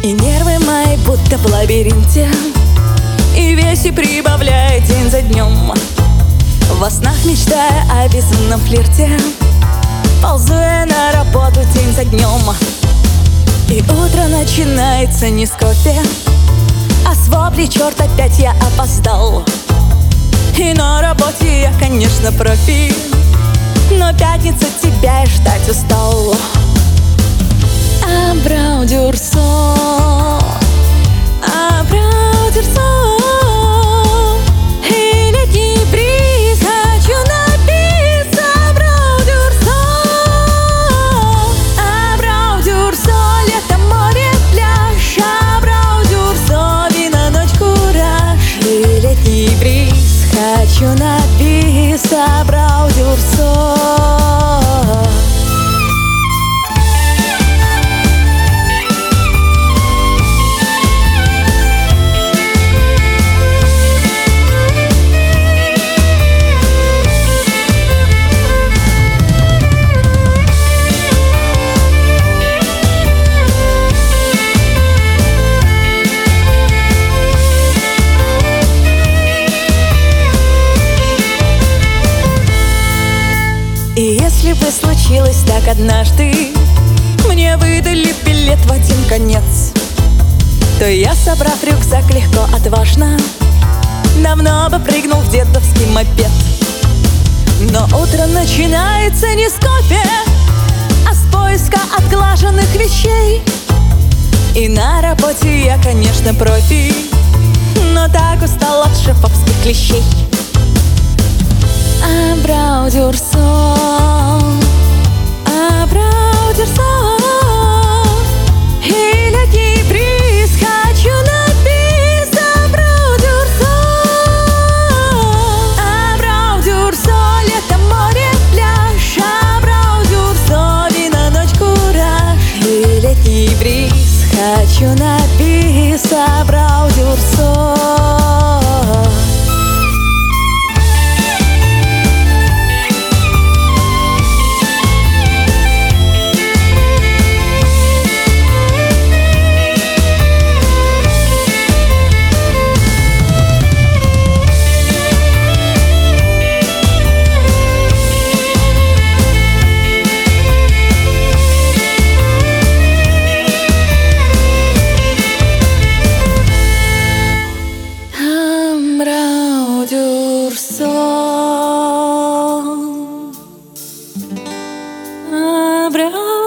И нервы мои будто в лабиринте, и веси прибавляет день за днем. Во снах мечтая о безумном флирте, ползу я на работу день за днем. И утро начинается не с кофе, а с вопли: черт, опять я опоздал. И на работе я, конечно, профи, но пятница тебя я ждать устал. Абрау дюрсо, абрау дюрсо, и летний бриз, хочу напиться. Абрау дюрсо, абрау дюрсо, лето, море, пляж. Абрау дюрсо, вино, ночь, кураж, и летний бриз, хочу напиться. Абрау дюрсо. И если бы случилось так однажды, мне выдали билет в один конец, то я, собрав рюкзак легко, отважно, давно бы прыгнул в дедовский мопед. Но утро начинается не с кофе, а с поиска отглаженных вещей. И на работе я, конечно, профи, но так устал от шефовских клещей. Абрау дюрсо, абрау дюрсо, и летний бриз, хочу напиться. Абрау дюрсо, абрау дюрсо, лето, море, пляж. Абрау дюрсо, вино, ночь, кураж, и летний бриз, хочу напиться. Абрау дюрсо. Абрау дюрсо, абрау